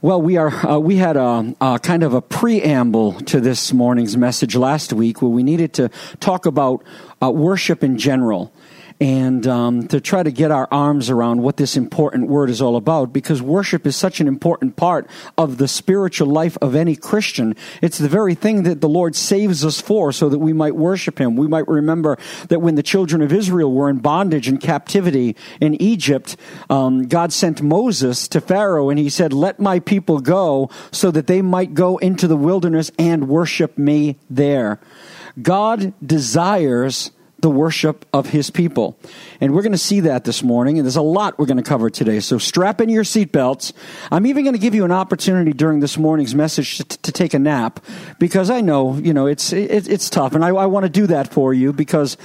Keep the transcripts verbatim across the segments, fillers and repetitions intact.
Well, we are. Uh, we had a, a kind of a preamble to this morning's message last week where we needed to talk about uh, worship in general and um, to try to get our arms around what this important word is all about, because worship is such an important part of the spiritual life of any Christian. It's the very thing that the Lord saves us for, so that we might worship Him. We might remember that when the children of Israel were in bondage and captivity in Egypt, um, God sent Moses to Pharaoh, and he said, "Let my people go so that they might go into the wilderness and worship me there." God desires the worship of His people. And we're going to see that this morning, and there's a lot we're going to cover today. So strap in your seatbelts. I'm even going to give you an opportunity during this morning's message to, to take a nap, because I know, you know, it's it, it's tough, and I, I want to do that for you because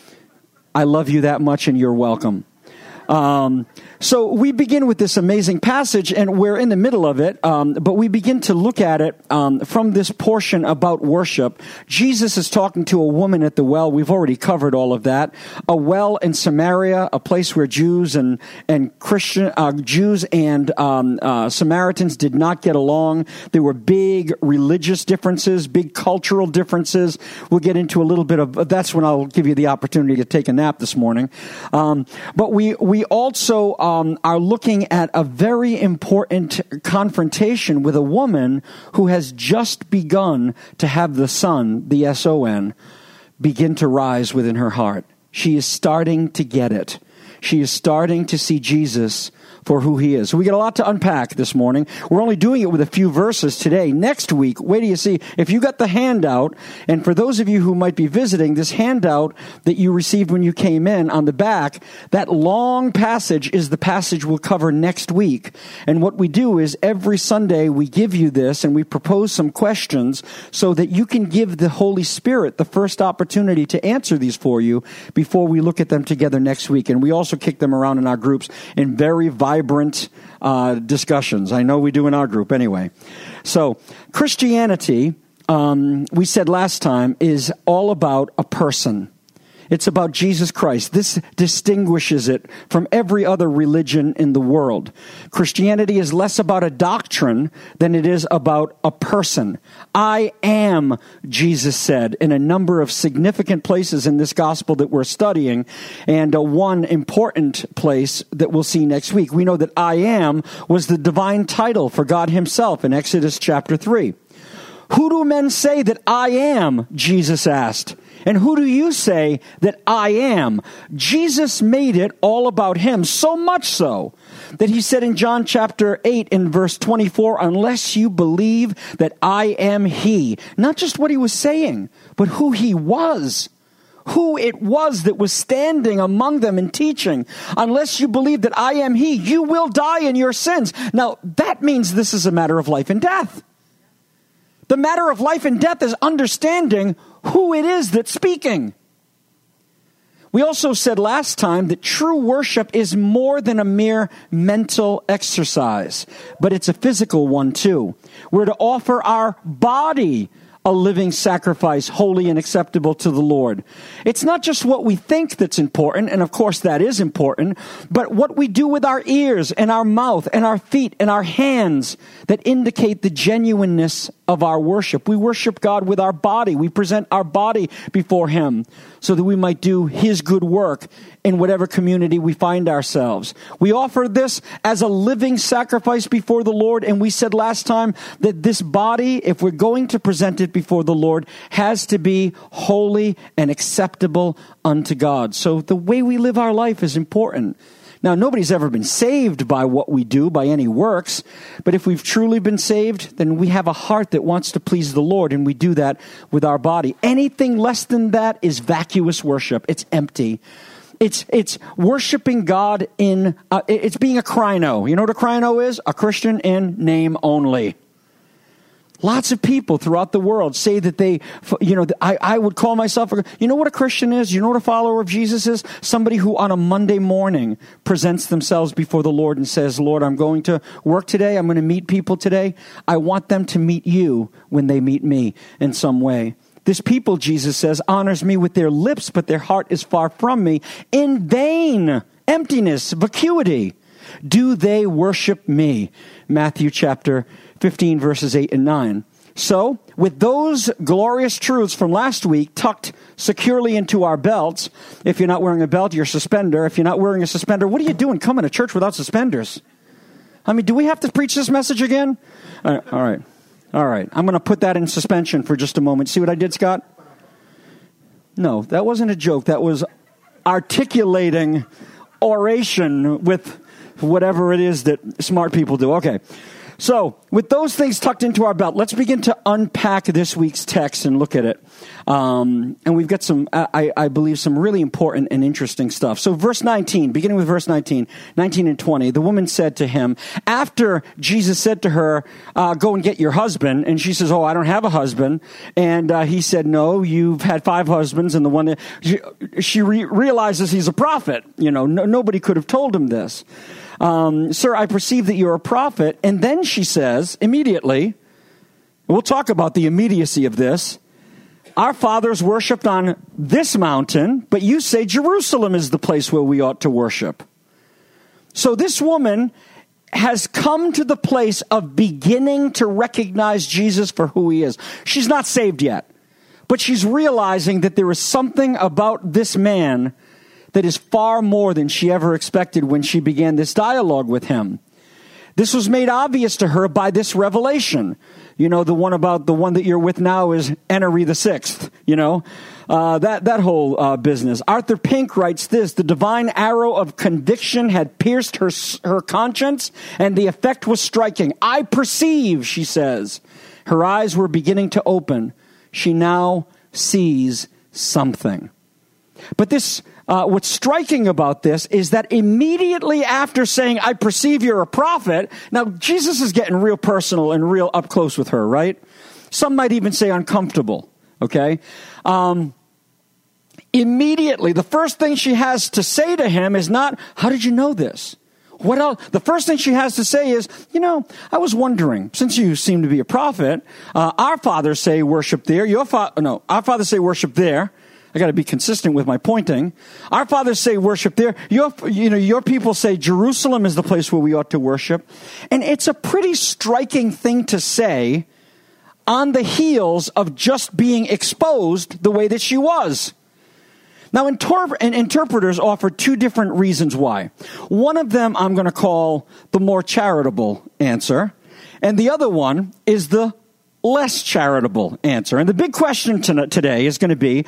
I love you that much, and you're welcome. Um, so we begin with this amazing passage, and we're in the middle of it, um, but we begin to look at it um, from this portion about worship. Jesus is talking to a woman at the well. We've already covered all of that. A well in Samaria, a place where Jews and and Christian uh, Jews and um, uh, Samaritans did not get along. There were big religious differences, big cultural differences. We'll get into a little bit of that's when I'll give you the opportunity to take a nap this morning. Um, but we we also Um, are looking at a very important confrontation with a woman who has just begun to have the sun, the S O N, begin to rise within her heart. She is starting to get it. She is starting to see Jesus for who He is. So we got a lot to unpack this morning. We're only doing it with a few verses today. Next week, wait till you see, if you got the handout, and for those of you who might be visiting, this handout that you received when you came in on the back, that long passage is the passage we'll cover next week. And what we do is every Sunday we give you this and we propose some questions so that you can give the Holy Spirit the first opportunity to answer these for you before we look at them together next week. And we also kick them around in our groups in very vibrant vibrant uh, discussions. I know we do in our group anyway. So Christianity, um, we said last time, is all about a person. It's about Jesus Christ. This distinguishes it from every other religion in the world. Christianity is less about a doctrine than it is about a person. I am, Jesus said, in a number of significant places in this gospel that we're studying, and uh, one important place that we'll see next week. We know that I am was the divine title for God Himself in Exodus chapter three. Who do men say that I am? Jesus asked. And who do you say that I am? Jesus made it all about Him, so much so that He said in John chapter eight in verse twenty-four, unless you believe that I am He, not just what He was saying, but who He was, who it was that was standing among them and teaching. Unless you believe that I am He, you will die in your sins. Now, that means this is a matter of life and death. The matter of life and death is understanding who it is that's speaking. We also said last time that true worship is more than a mere mental exercise, but it's a physical one too. We're to offer our body a living sacrifice, holy and acceptable to the Lord. It's not just what we think that's important, and of course that is important, but what we do with our ears and our mouth and our feet and our hands that indicate the genuineness of our worship. We worship God with our body. We present our body before Him so that we might do His good work in whatever community we find ourselves. We offer this as a living sacrifice before the Lord, and we said last time that this body, if we're going to present it before the Lord, has to be holy and acceptable unto God. So the way we live our life is important. Now, nobody's ever been saved by what we do, by any works, but if we've truly been saved, then we have a heart that wants to please the Lord, and we do that with our body. Anything less than that is vacuous worship. It's empty. It's it's worshiping God in, uh, it's being a Christo. You know what a Christo is? A Christian in name only. Lots of people throughout the world say that they, you know, I, I would call myself, a, you know what a Christian is? You know what a follower of Jesus is? Somebody who on a Monday morning presents themselves before the Lord and says, Lord, I'm going to work today. I'm going to meet people today. I want them to meet you when they meet me in some way. This people, Jesus says, honors me with their lips, but their heart is far from me. In vain, emptiness, vacuity. do they worship me? Matthew chapter fifteen, verses eight and nine. So, with those glorious truths from last week tucked securely into our belts, if you're not wearing a belt, you're a suspender. If you're not wearing a suspender, what are you doing coming to church without suspenders? I mean, do we have to preach this message again? All right. All right. All right. I'm going to put that in suspension for just a moment. See what I did, Scott? No, that wasn't a joke. That was articulating oration with whatever it is that smart people do. Okay. So, with those things tucked into our belt, let's begin to unpack this week's text and look at it. Um, and we've got some, I, I believe, some really important and interesting stuff. So, verse nineteen, beginning with verse nineteen, nineteen and twenty, the woman said to him, after Jesus said to her, uh, go and get your husband, and she says, oh, I don't have a husband. And uh, he said, no, you've had five husbands, and the one that, she, she re- realizes he's a prophet. You know, no, nobody could have told him this. Um, Sir, I perceive that you're a prophet. And then she says, immediately, we'll talk about the immediacy of this. Our fathers worshipped on this mountain, but you say Jerusalem is the place where we ought to worship. So this woman has come to the place of beginning to recognize Jesus for who he is. She's not saved yet, but she's realizing that there is something about this man that is far more than she ever expected when she began this dialogue with him. This was made obvious to her by this revelation. You know, the one about the one that you're with now is Henry the Sixth, you know, uh, that, that whole uh, business. Arthur Pink writes this, the divine arrow of conviction had pierced her, her conscience, and the effect was striking. I perceive, she says. Her eyes were beginning to open. She now sees something. But this, uh, what's striking about this is that immediately after saying, I perceive you're a prophet, now Jesus is getting real personal and real up close with her, right? Some might even say uncomfortable, okay? Um, immediately, the first thing she has to say to him is not, how did you know this? What else? The first thing she has to say is, you know, I was wondering, since you seem to be a prophet, uh, our fathers say worship there, your father, no, our fathers say worship there. I got to be consistent with my pointing. Our fathers say worship there. Your, you know, your people say Jerusalem is the place where we ought to worship. And it's a pretty striking thing to say on the heels of just being exposed the way that she was. Now, inter- and interpreters offer two different reasons why. One of them I'm going to call the more charitable answer. And the other one is the less charitable answer. And the big question to- today is going to be,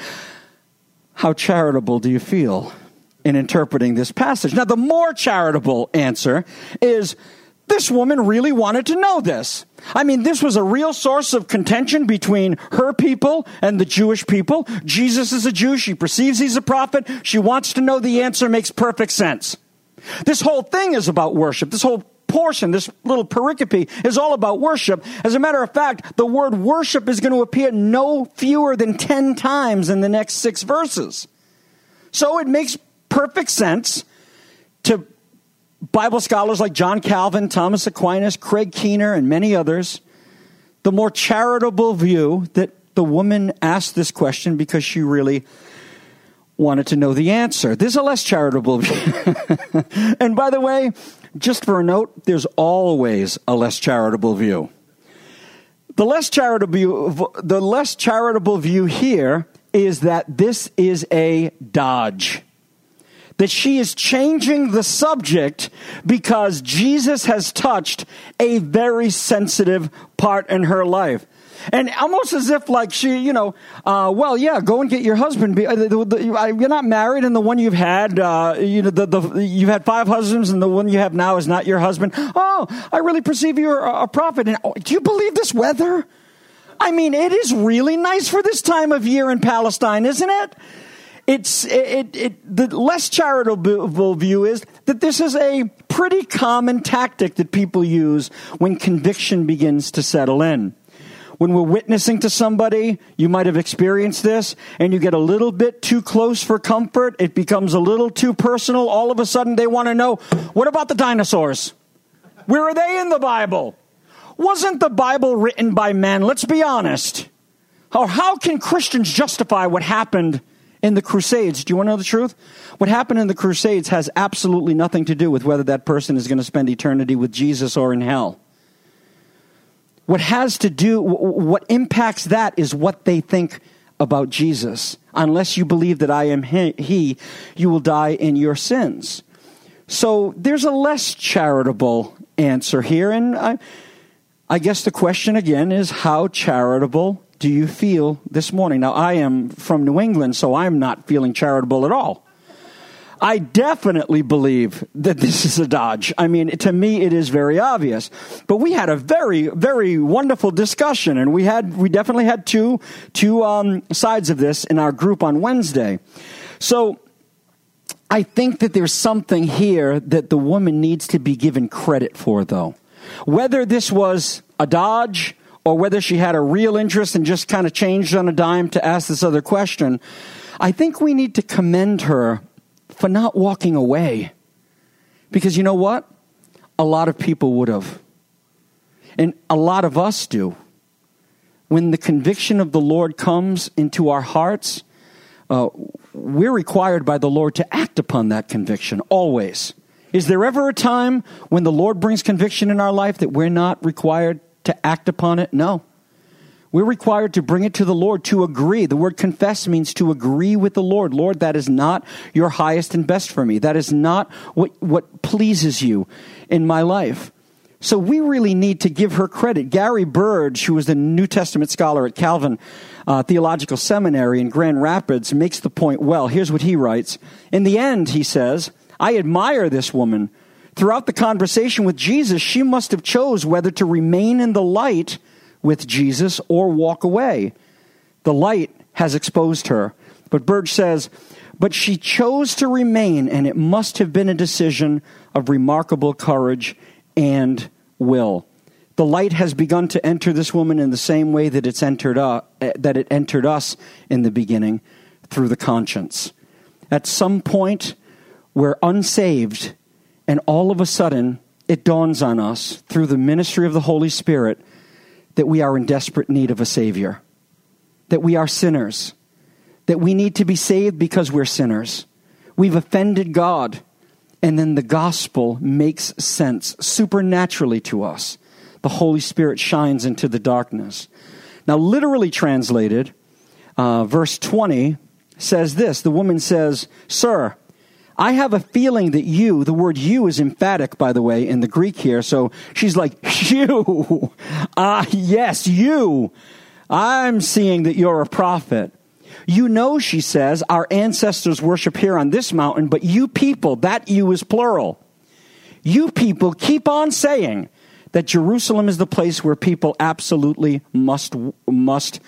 how charitable do you feel in interpreting this passage? Now, the more charitable answer is this woman really wanted to know this. I mean, this was a real source of contention between her people and the Jewish people. Jesus is a Jew. She perceives he's a prophet. She wants to know the answer. Makes perfect sense. This whole thing is about worship. This whole portion, this little pericope, is all about worship. As a matter of fact, the word worship is going to appear no fewer than ten times in the next six verses. So it makes perfect sense to Bible scholars like John Calvin, Thomas Aquinas, Craig Keener, and many others, the more charitable view that the woman asked this question because she really wanted to know the answer. There's a less charitable view. And by the way, just for a note, there's always a less charitable view. The less charitable view, the less charitable view here is that this is a dodge. That she is changing the subject because Jesus has touched a very sensitive part in her life. And almost as if like she, you know, uh, well, yeah, go and get your husband. Be, uh, the, the, the, you're not married, and the one you've had, uh, you know, the, the you've had five husbands, and the one you have now is not your husband. Oh, I really perceive you're a, a prophet. And oh, do you believe this weather? I mean, it is really nice for this time of year in Palestine, isn't it? It's it, it the less charitable view is that this is a pretty common tactic that people use when conviction begins to settle in. When we're witnessing to somebody, you might have experienced this, and you get a little bit too close for comfort. It becomes a little too personal. All of a sudden, they want to know, what about the dinosaurs? Where are they in the Bible? Wasn't the Bible written by men? Let's be honest. Or how can Christians justify what happened In the Crusades, do you want to know the truth? What happened in the Crusades has absolutely nothing to do with whether that person is going to spend eternity with Jesus or in hell. What has to do, what impacts that is what they think about Jesus. Unless you believe that I am he, you will die in your sins. So there's a less charitable answer here. And I, I guess the question again is, how charitable do you feel this morning? Now, I am from New England, so I'm not feeling charitable at all. I definitely believe that this is a dodge. I mean, to me, it is very obvious. But we had a very, very wonderful discussion, and we had we definitely had two two um, sides of this in our group on Wednesday. So I think that there's something here that the woman needs to be given credit for, though. Whether this was a dodge or whether she had a real interest and just kind of changed on a dime to ask this other question, I think we need to commend her for not walking away. Because you know what? A lot of people would have. And a lot of us do. When the conviction of the Lord comes into our hearts, uh, we're required by the Lord to act upon that conviction, always. Is there ever a time when the Lord brings conviction in our life that we're not required to act upon it? No. We're required to bring it to the Lord, to agree. The word confess means to agree with the Lord. Lord, that is not your highest and best for me. That is not what, what pleases you in my life. So we really need to give her credit. Gary Burge, who was the New Testament scholar at Calvin uh, Theological Seminary in Grand Rapids, makes the point well. Here's what he writes. In the end, he says, I admire this woman. Throughout the conversation with Jesus, she must have chose whether to remain in the light with Jesus or walk away. The light has exposed her. But Burge says, but she chose to remain, and it must have been a decision of remarkable courage and will. The light has begun to enter this woman in the same way that it's entered uh, that it entered us in the beginning, through the conscience. At some point, we're unsaved, and all of a sudden, it dawns on us through the ministry of the Holy Spirit that we are in desperate need of a Savior, that we are sinners, that we need to be saved because we're sinners. We've offended God, and then the gospel makes sense supernaturally to us. The Holy Spirit shines into the darkness. Now, literally translated, uh, verse twenty says this. The woman says, Sir, I have a feeling that you, the word you is emphatic, by the way, in the Greek here. So she's like, you, ah, yes, you. I'm seeing that you're a prophet. You know, she says, our ancestors worship here on this mountain, but you people, that you is plural. You people keep on saying that Jerusalem is the place where people absolutely must, must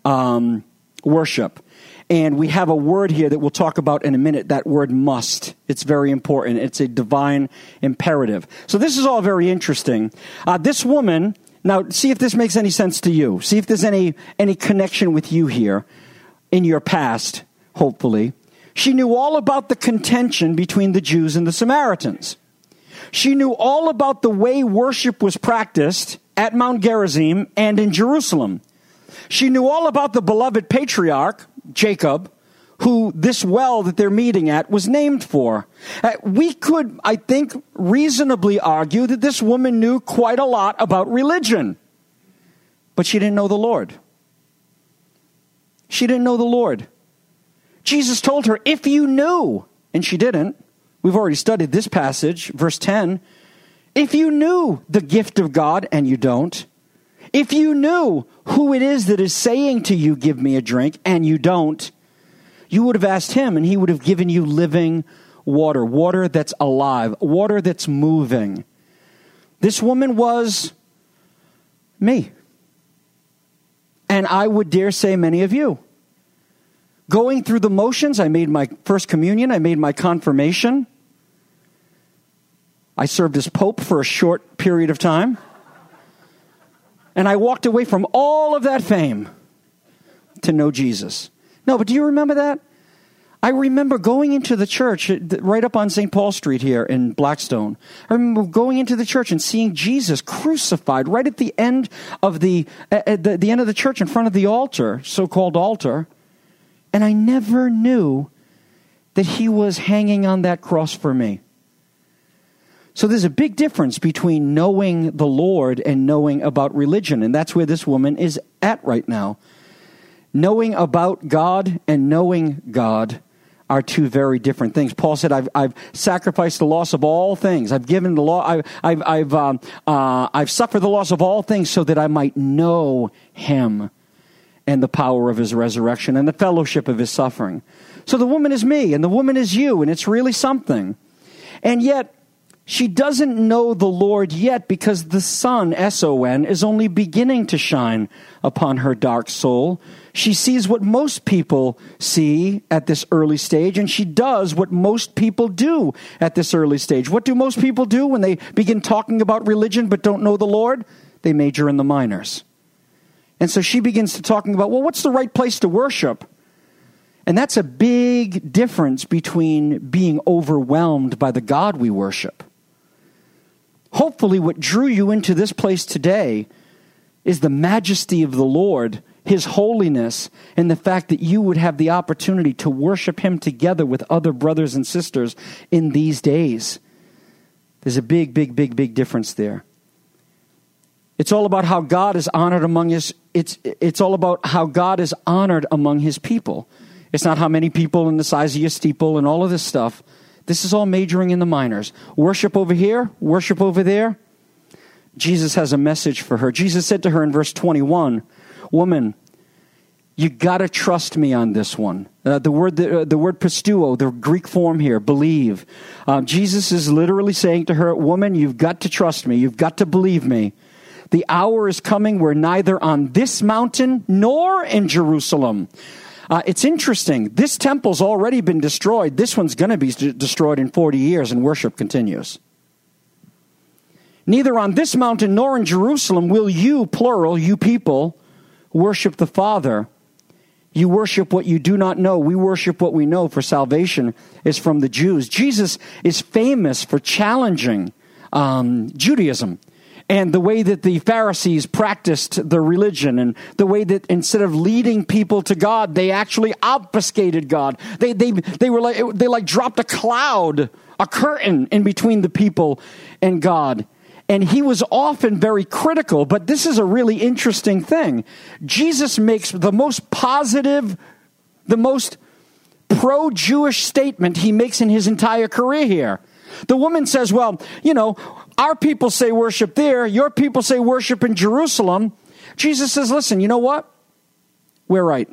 um, worship. And we have a word here that we'll talk about in a minute, that word must. It's very important. It's a divine imperative. So this is all very interesting. Uh, this woman, now see if this makes any sense to you. See if there's any, any connection with you here in your past, hopefully. She knew all about the contention between the Jews and the Samaritans. She knew all about the way worship was practiced at Mount Gerizim and in Jerusalem. She knew all about the beloved patriarch, Jacob, who this well that they're meeting at was named for. Uh, we could, I think, reasonably argue that this woman knew quite a lot about religion, but she didn't know the Lord. She didn't know the Lord. Jesus told her, if you knew, and she didn't. We've already studied this passage, verse ten. If you knew the gift of God, and you don't. If you knew who it is that is saying to you, give me a drink, and you don't, you would have asked him, and he would have given you living water, water that's alive, water that's moving. This woman was me. And I would dare say many of you. Going through the motions, I made my first communion, I made my confirmation. I served as Pope for a short period of time. And I walked away from all of that fame to know Jesus. No, but do you remember that? I remember going into the church right up on Saint Paul Street here in Blackstone. I remember going into the church and seeing Jesus crucified right at the end of the, at the, the end of the church in front of the altar, so-called altar. And I never knew that he was hanging on that cross for me. So there's a big difference between knowing the Lord and knowing about religion. And that's where this woman is at right now. Knowing about God and knowing God are two very different things. Paul said, I've, I've sacrificed the loss of all things. I've given the law. I've, I've, I've, um, uh, I've suffered the loss of all things so that I might know him and the power of his resurrection and the fellowship of his suffering. So the woman is me and the woman is you, and it's really something. And yet, she doesn't know the Lord yet because the sun, S O N, is only beginning to shine upon her dark soul. She sees what most people see at this early stage, and she does what most people do at this early stage. What do most people do when they begin talking about religion but don't know the Lord? They major in the minors. And so she begins to talking about, well, what's the right place to worship? And that's a big difference between being overwhelmed by the God we worship. Hopefully what drew you into this place today is the majesty of the Lord, his holiness, and the fact that you would have the opportunity to worship him together with other brothers and sisters in these days. There's a big, big, big, big difference there. It's all about how God is honored among his, it's, it's all about how God is honored among his people. It's not how many people and the size of your steeple and all of this stuff. This is all majoring in the minors. Worship over here, worship over there. Jesus has a message for her. Jesus said to her in verse twenty-one, woman, you got to trust me on this one. Uh, the word the, uh, the word pisteuo, the Greek form here, believe. Uh, Jesus is literally saying to her, woman, you've got to trust me. You've got to believe me. The hour is coming where neither on this mountain nor in Jerusalem. Uh, it's interesting. This temple's already been destroyed. This one's going to be d- destroyed in forty years, and worship continues. Neither on this mountain nor in Jerusalem will you, plural, you people, worship the Father. You worship what you do not know. We worship what we know, for salvation is from the Jews. Jesus is famous for challenging um, Judaism. And the way that the Pharisees practiced their religion, and the way that instead of leading people to God, they actually obfuscated God. They they they were like they like dropped a cloud, a curtain in between the people and God. And he was often very critical, but this is a really interesting thing. Jesus makes the most positive, the most pro-Jewish statement he makes in his entire career here. The woman says, well, you know, our people say worship there. Your people say worship in Jerusalem. Jesus says, listen, you know what? We're right.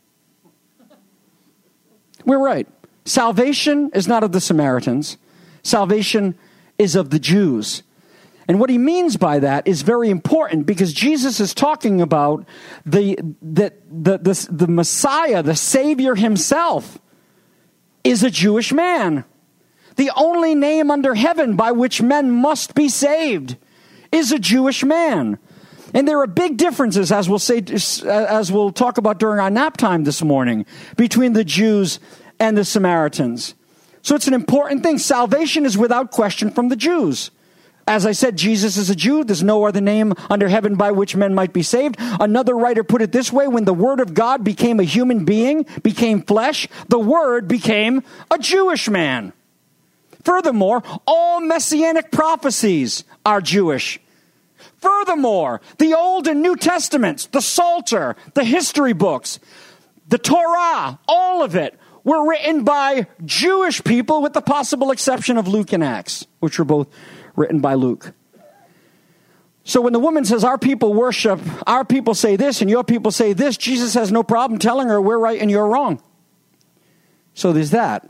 We're right. Salvation is not of the Samaritans. Salvation is of the Jews. And what he means by that is very important, because Jesus is talking about the, the, the, the, the Messiah, the Savior himself, is a Jewish man. The only name under heaven by which men must be saved is a Jewish man. And there are big differences, as we'll say, as we'll talk about during our nap time this morning, between the Jews and the Samaritans. So it's an important thing. Salvation is without question from the Jews. As I said, Jesus is a Jew. There's no other name under heaven by which men might be saved. Another writer put it this way: when the Word of God became a human being, became flesh, the Word became a Jewish man. Furthermore, all messianic prophecies are Jewish. Furthermore, the Old and New Testaments, the Psalter, the history books, the Torah, all of it were written by Jewish people, with the possible exception of Luke and Acts, which were both written by Luke. So when the woman says, our people worship, our people say this, and your people say this, Jesus has no problem telling her, we're right and you're wrong. So there's that.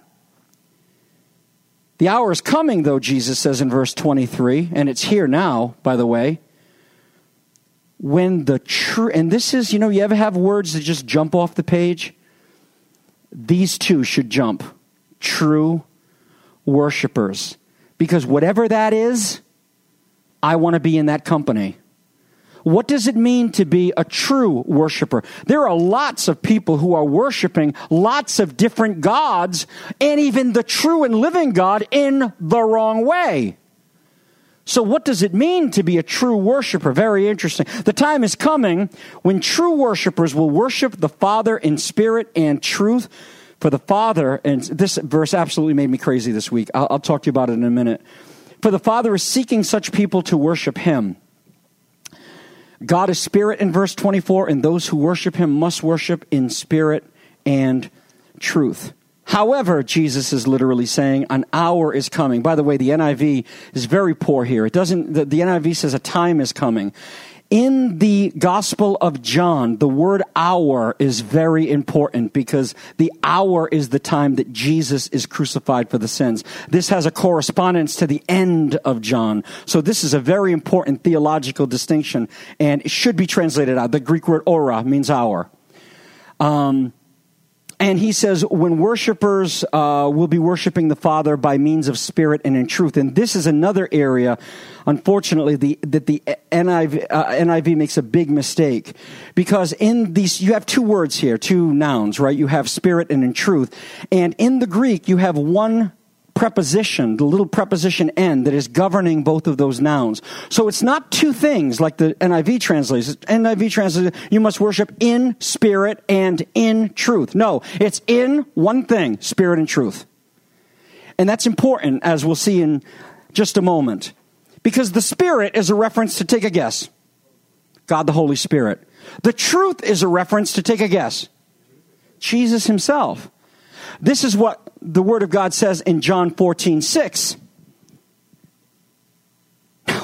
The hour is coming, though, Jesus says in verse twenty-three, and it's here now, by the way, when the true, and this is, you know, you ever have words that just jump off the page? These two should jump. True worshipers. Because whatever that is, I want to be in that company. What does it mean to be a true worshiper? There are lots of people who are worshiping lots of different gods, and even the true and living God in the wrong way. So what does it mean to be a true worshiper? Very interesting. The time is coming when true worshipers will worship the Father in spirit and truth. For the Father, and this verse absolutely made me crazy this week. I'll, I'll talk to you about it in a minute. For the Father is seeking such people to worship him. God is spirit in verse twenty-four, and those who worship him must worship in spirit and truth. However, Jesus is literally saying an hour is coming. By the way, the N I V is very poor here. It doesn't, the, the N I V says a time is coming. In the Gospel of John, the word hour is very important because the hour is the time that Jesus is crucified for the sins. This has a correspondence to the end of John. So this is a very important theological distinction, and it should be translated out. The Greek word ora means hour. Um, And he says, when worshipers uh, will be worshiping the Father by means of spirit and in truth. And this is another area, unfortunately, the, that the N I V, uh, N I V makes a big mistake. Because in these, you have two words here, two nouns, right? You have spirit and in truth. And in the Greek, you have one preposition, the little preposition "n" that is governing both of those nouns. So it's not two things like the N I V translates. N I V translates, you must worship in spirit and in truth. No, it's in one thing, spirit and truth. And that's important, as we'll see in just a moment. Because the Spirit is a reference to, take a guess, God the Holy Spirit. The truth is a reference to, take a guess, Jesus himself. This is what the Word of God says in John fourteen six. Now,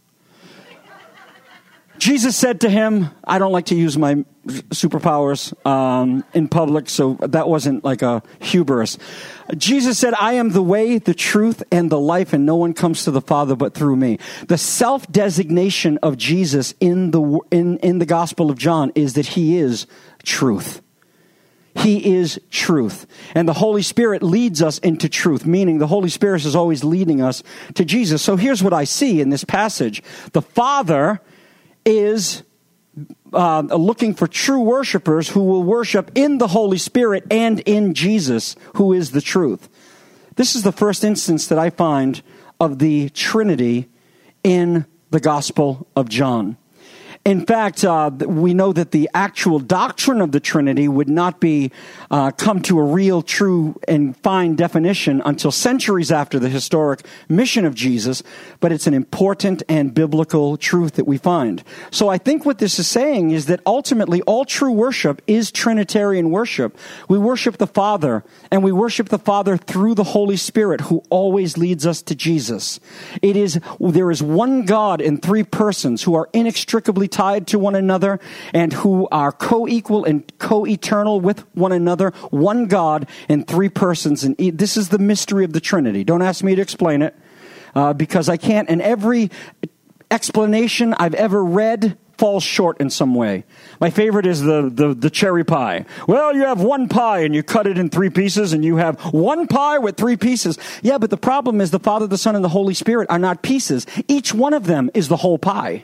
Jesus said to him, I don't like to use my superpowers um, in public, so that wasn't like a hubris. Jesus said, I am the way, the truth, and the life, and no one comes to the Father but through me. The self-designation of Jesus in the in, in the Gospel of John is that he is truth. He is truth. And the Holy Spirit leads us into truth, meaning the Holy Spirit is always leading us to Jesus. So here's what I see in this passage. The Father is uh, looking for true worshipers who will worship in the Holy Spirit and in Jesus, who is the truth. This is the first instance that I find of the Trinity in the Gospel of John. In fact, uh, we know that the actual doctrine of the Trinity would not be uh, come to a real, true, and fine definition until centuries after the historic mission of Jesus, but it's an important and biblical truth that we find. So I think what this is saying is that ultimately all true worship is Trinitarian worship. We worship the Father, and we worship the Father through the Holy Spirit, who always leads us to Jesus. It is, there is one God in three persons who are inextricably tied to one another and who are co-equal and co-eternal with one another, one God in three persons. And this is the mystery of the Trinity. Don't ask me to explain it uh, because I can't. And every explanation I've ever read falls short in some way. My favorite is the, the, the cherry pie. Well, you have one pie and you cut it in three pieces and you have one pie with three pieces. Yeah, but the problem is the Father, the Son, and the Holy Spirit are not pieces. Each one of them is the whole pie.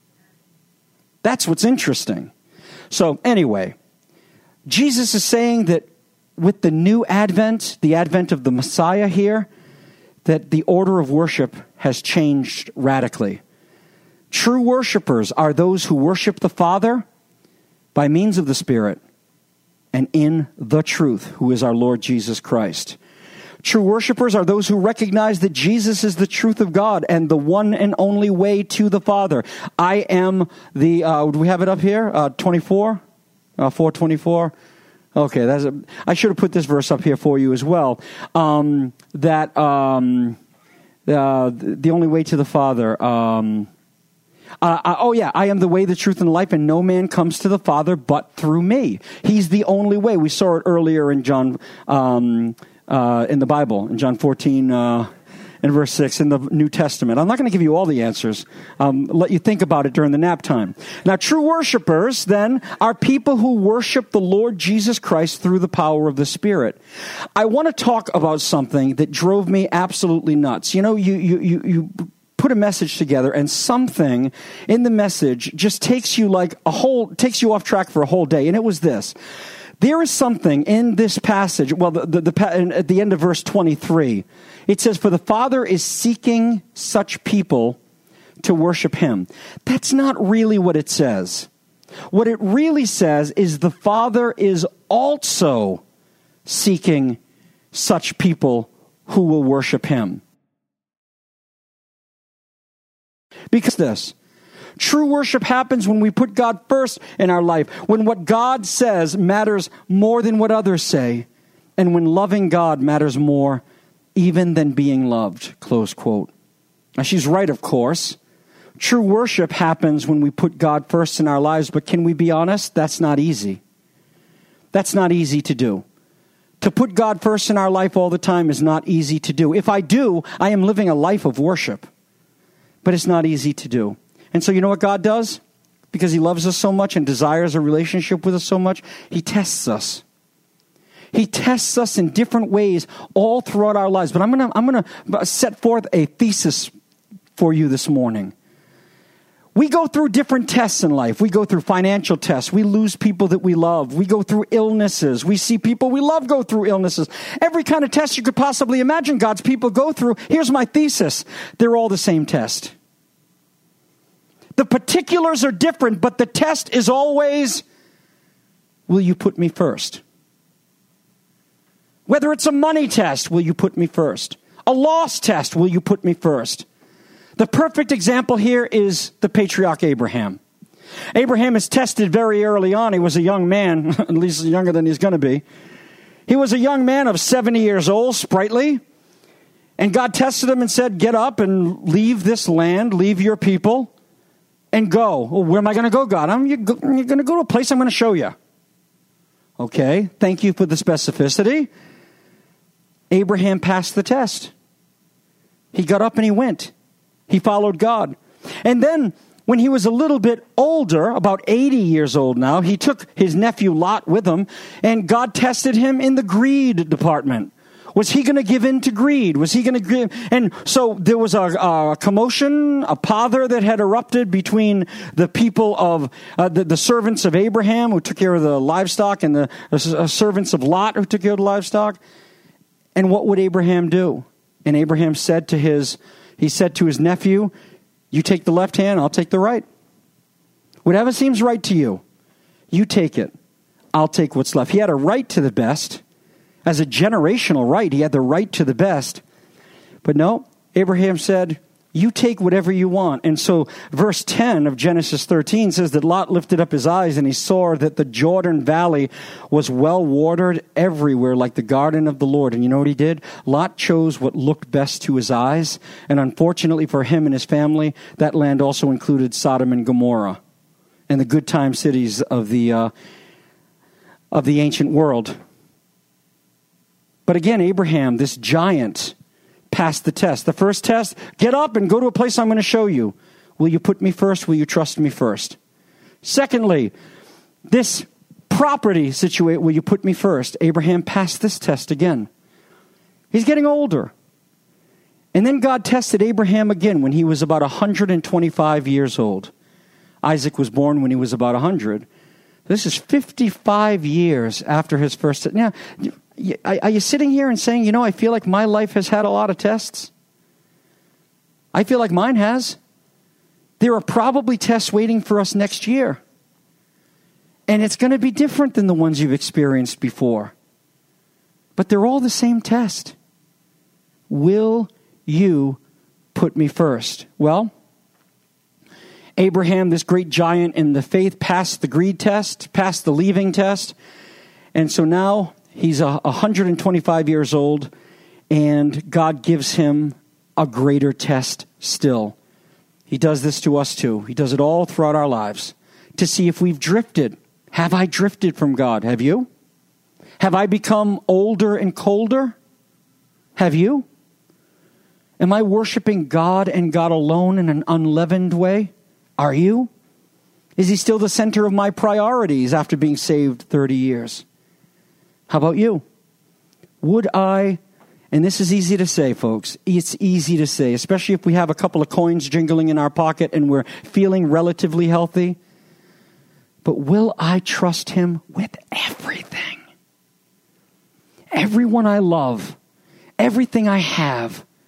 That's what's interesting. So anyway, Jesus is saying that with the new advent, the advent of the Messiah here, that the order of worship has changed radically. True worshipers are those who worship the Father by means of the Spirit and in the truth, who is our Lord Jesus Christ. True worshipers are those who recognize that Jesus is the truth of God and the one and only way to the Father. I am the, uh, do we have it up here? Uh, twenty-four? Uh, four twenty-four? Okay, that's a, I should have put this verse up here for you as well. Um, that um, uh, the only way to the Father. Um, uh, uh, oh yeah, I am the way, the truth, and the life, and no man comes to the Father but through me. He's the only way. We saw it earlier in John. Um, Uh, in the Bible, in John fourteen uh, and verse six, in the New Testament. I'm not going to give you all the answers. Um, let you think about it during the nap time. Now, true worshipers, then, are people who worship the Lord Jesus Christ through the power of the Spirit. I want to talk about something that drove me absolutely nuts. You know, you you you you put a message together, and something in the message just takes you like a whole, takes you off track for a whole day, and it was this. There is something in this passage, well, the, the, the, at the end of verse twenty-three, it says, for the Father is seeking such people to worship him. That's not really what it says. What it really says is the Father is also seeking such people who will worship him. Because this, true worship happens when we put God first in our life, when what God says matters more than what others say, and when loving God matters more even than being loved, close quote. Now, she's right, of course. True worship happens when we put God first in our lives, but can we be honest? That's not easy. That's not easy to do. To put God first in our life all the time is not easy to do. If I do, I am living a life of worship. But it's not easy to do. And so you know what God does? Because he loves us so much and desires a relationship with us so much, he tests us. He tests us in different ways all throughout our lives. But I'm going to I'm going to set forth a thesis for you this morning. We go through different tests in life. We go through financial tests. We lose people that we love. We go through illnesses. We see people we love go through illnesses. Every kind of test you could possibly imagine God's people go through. Here's my thesis. They're all the same test. The particulars are different, but the test is always, will you put me first? Whether it's a money test, will you put me first? A loss test, will you put me first? The perfect example here is the patriarch Abraham. Abraham is tested very early on. He was a young man, at least younger than he's going to be. He was a young man of seventy years old, sprightly. And God tested him and said, get up and leave this land, leave your people, and go. Well, where am I going to go, God? I'm, you're going to go to a place I'm going to show you. Okay, thank you for the specificity. Abraham passed the test. He got up and he went. He followed God. And then when he was a little bit older, about eighty years old now, he took his nephew Lot with him, and God tested him in the greed department. Was he going to give in to greed? Was he going to give? And so there was a, a commotion, a pother that had erupted between the people of uh, the, the servants of Abraham, who took care of the livestock, and the uh, servants of Lot, who took care of the livestock. And what would Abraham do? And Abraham said to his, he said to his nephew, you take the left hand, I'll take the right. Whatever seems right to you, you take it. I'll take what's left. He had a right to the best. As a generational right, he had the right to the best. But no, Abraham said, you take whatever you want. And so verse ten of Genesis thirteen says that Lot lifted up his eyes and he saw that the Jordan Valley was well watered everywhere like the garden of the Lord. And you know what he did? Lot chose what looked best to his eyes. And unfortunately for him and his family, that land also included Sodom and Gomorrah and the good time cities of the uh, of the ancient world. But again, Abraham, this giant, passed the test. The first test, get up and go to a place I'm going to show you. Will you put me first? Will you trust me first? Secondly, this property situation, will you put me first? Abraham passed this test again. He's getting older. And then God tested Abraham again when he was about one hundred twenty-five years old. Isaac was born when he was about one hundred. This is fifty-five years after his first test. Now, are you sitting here and saying, you know, I feel like my life has had a lot of tests? I feel like mine has. There are probably tests waiting for us next year. And it's going to be different than the ones you've experienced before. But they're all the same test. Will you put me first? Well, Abraham, this great giant in the faith, passed the greed test, passed the leaving test. And so now he's one hundred twenty-five years old, and God gives him a greater test still. He does this to us too. He does it all throughout our lives to see if we've drifted. Have I drifted from God? Have you? Have I become older and colder? Have you? Am I worshiping God and God alone in an unleavened way? Are you? Is he still the center of my priorities after being saved thirty years? How about you? Would I, and this is easy to say, folks, it's easy to say, especially if we have a couple of coins jingling in our pocket and we're feeling relatively healthy, but will I trust him with everything? Everyone I love, everything I have,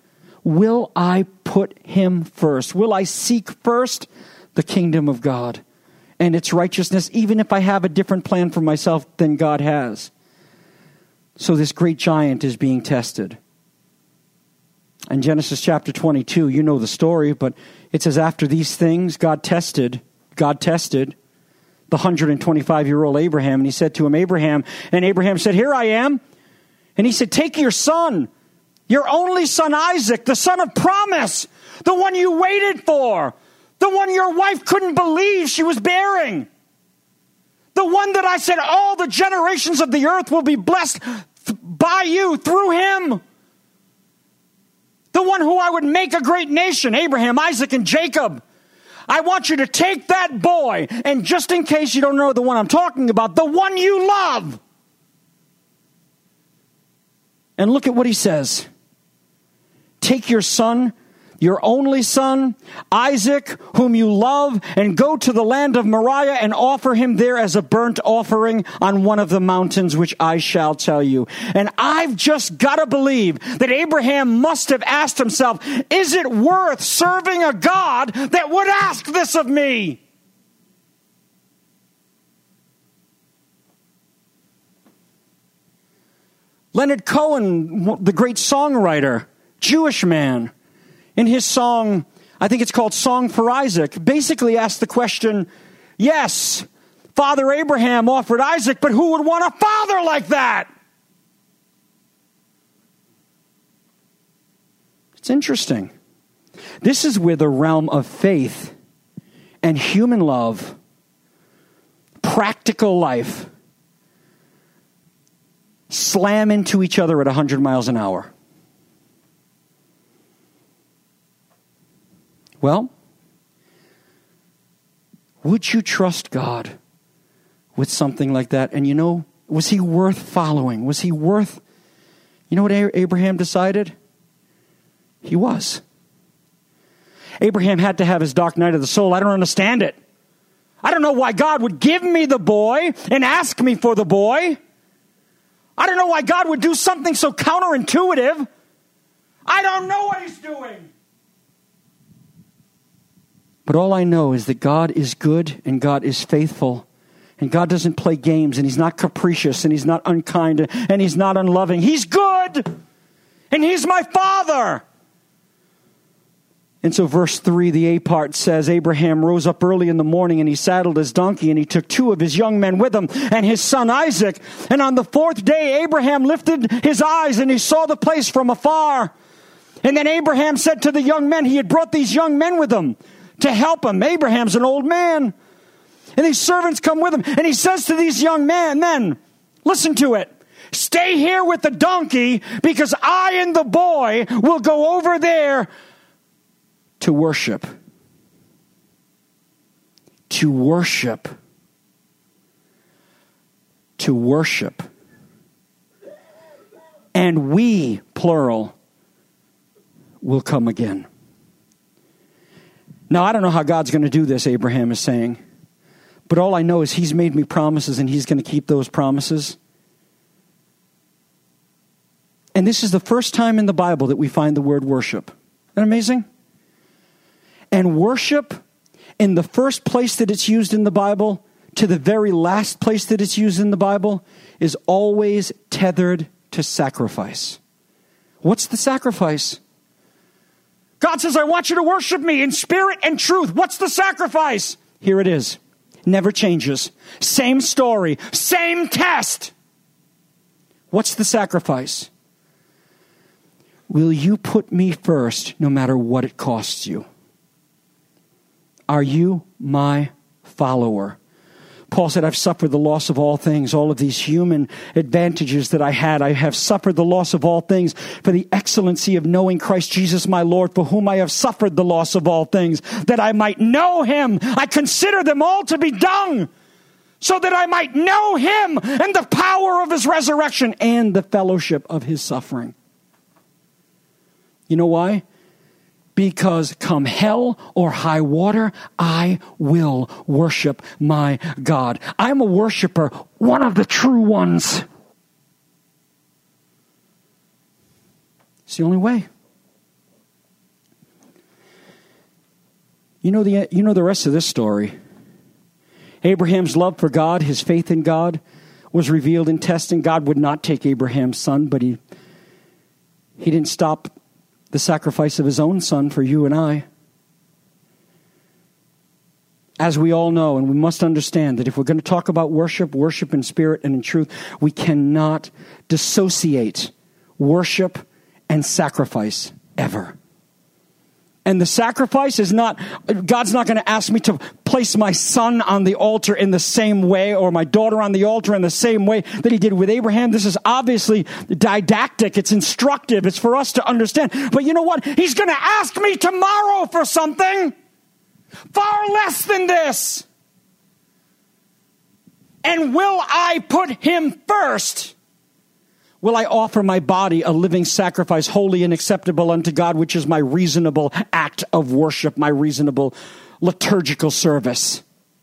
will I put him first? Will I seek first the kingdom of God and its righteousness, even if I have a different plan for myself than God has? So this great giant is being tested. In Genesis chapter twenty-two, you know the story, but it says after these things, God tested, God tested the one hundred twenty-five-year-old Abraham, and he said to him, Abraham, and Abraham said, here I am. And he said, take your son, your only son Isaac, the son of promise, the one you waited for, the one your wife couldn't believe she was bearing, the one that I said all the generations of the earth will be blessed by you through him. The one who I would make a great nation, Abraham, Isaac, and Jacob. I want you to take that boy, and just in case you don't know the one I'm talking about, the one you love. And look at what he says. Take your son, your only son, Isaac, whom you love, and go to the land of Moriah and offer him there as a burnt offering on one of the mountains which I shall tell you. And I've just got to believe that Abraham must have asked himself, is it worth serving a God that would ask this of me? Leonard Cohen, the great songwriter, Jewish man, in his song, I think it's called Song for Isaac, basically asked the question, yes, Father Abraham offered Isaac, but who would want a father like that? It's interesting. This is where the realm of faith and human love, practical life, slam into each other at one hundred miles an hour. Well, would you trust God with something like that? And you know, was he worth following? Was he worth, you know what Abraham decided? He was. Abraham had to have his dark night of the soul. I don't understand it. I don't know why God would give me the boy and ask me for the boy. I don't know why God would do something so counterintuitive. I don't know what he's doing. But all I know is that God is good and God is faithful. And God doesn't play games, and he's not capricious, and he's not unkind, and he's not unloving. He's good, and he's my Father. And so verse three, the A part says, Abraham rose up early in the morning, and he saddled his donkey, and he took two of his young men with him, and his son Isaac. And on the fourth day, Abraham lifted his eyes, and he saw the place from afar. And then Abraham said to the young men, he had brought these young men with him to help him. Abraham's an old man. And these servants come with him. And he says to these young men, then, listen to it. Stay here with the donkey, because I and the boy will go over there to worship. To worship. To worship. And we, plural, will come again. Now, I don't know how God's going to do this, Abraham is saying. But all I know is he's made me promises, and he's going to keep those promises. And this is the first time in the Bible that we find the word worship. Isn't that amazing? And worship, in the first place that it's used in the Bible, to the very last place that it's used in the Bible, is always tethered to sacrifice. What's the sacrifice? God says, I want you to worship me in spirit and truth. What's the sacrifice? Here it is. Never changes. Same story. Same test. What's the sacrifice? Will you put me first no matter what it costs you? Are you my follower? Paul said, I've suffered the loss of all things, all of these human advantages that I had. I have suffered the loss of all things for the excellency of knowing Christ Jesus my Lord, for whom I have suffered the loss of all things, that I might know him. I consider them all to be dung, so that I might know him and the power of his resurrection and the fellowship of his suffering. You know why? Because come hell or high water, I will worship my God. I'm a worshiper, one of the true ones. It's the only way. You know the you know the rest of this story. Abraham's love for God, his faith in God, was revealed in testing. God would not take Abraham's son, but he he didn't stop the sacrifice of his own son for you and I. As we all know, and we must understand that if we're going to talk about worship, worship in spirit and in truth, we cannot dissociate worship and sacrifice ever. And the sacrifice is not, God's not going to ask me to place my son on the altar in the same way or my daughter on the altar in the same way that he did with Abraham. This is obviously didactic. It's instructive. It's for us to understand. But you know what? He's going to ask me tomorrow for something far less than this. And will I put him first? Will I offer my body a living sacrifice, holy and acceptable unto God, which is my reasonable act of worship, my reasonable liturgical service?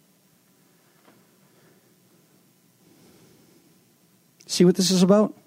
See what this is about?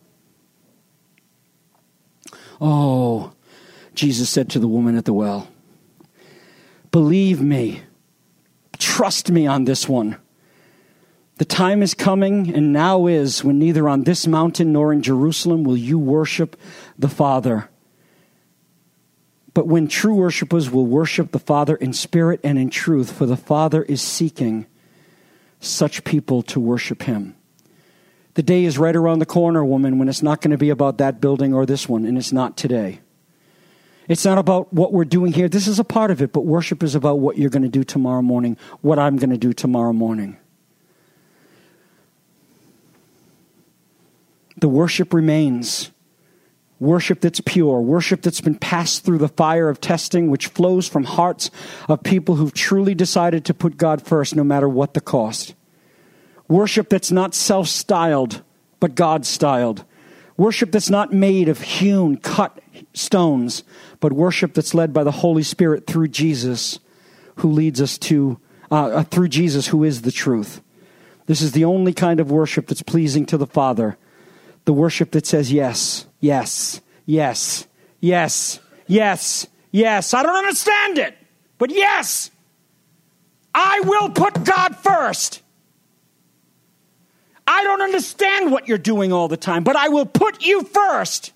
Oh, Jesus said to the woman at the well, believe me, trust me on this one. The time is coming, and now is, when neither on this mountain nor in Jerusalem will you worship the Father. But when true worshipers will worship the Father in spirit and in truth, for the Father is seeking such people to worship him. The day is right around the corner, woman, when it's not going to be about that building or this one, and it's not today. It's not about what we're doing here. This is a part of it, but worship is about what you're going to do tomorrow morning, what I'm going to do tomorrow morning. The worship remains. Worship that's pure. Worship that's been passed through the fire of testing, which flows from hearts of people who've truly decided to put God first, no matter what the cost. Worship that's not self-styled, but God-styled. Worship that's not made of hewn, cut stones, but worship that's led by the Holy Spirit through Jesus, who leads us to, uh, through Jesus, who is the truth. This is the only kind of worship that's pleasing to the Father. The worship that says yes, yes, yes, yes, yes, yes. I don't understand it, but yes, I will put God first. I don't understand what you're doing all the time, but I will put you first.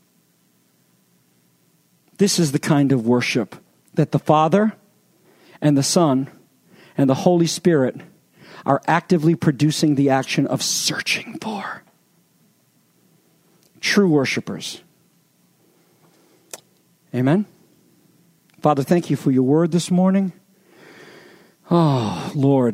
This is the kind of worship that the Father and the Son and the Holy Spirit are actively producing the action of searching for. True worshipers. Amen. Father, thank you for your word this morning. Oh, Lord.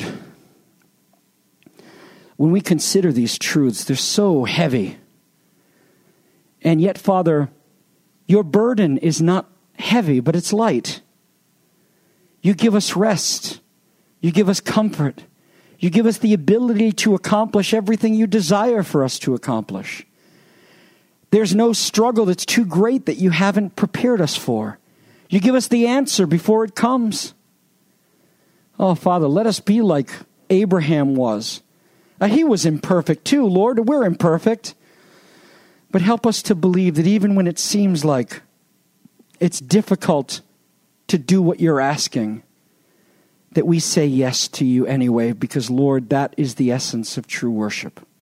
When we consider these truths, they're so heavy. And yet, Father, your burden is not heavy, but it's light. You give us rest. You give us comfort. You give us the ability to accomplish everything you desire for us to accomplish. There's no struggle that's too great that you haven't prepared us for. You give us the answer before it comes. Oh, Father, let us be like Abraham was. Now, he was imperfect too, Lord. We're imperfect. But help us to believe that even when it seems like it's difficult to do what you're asking, that we say yes to you anyway, because, Lord, that is the essence of true worship.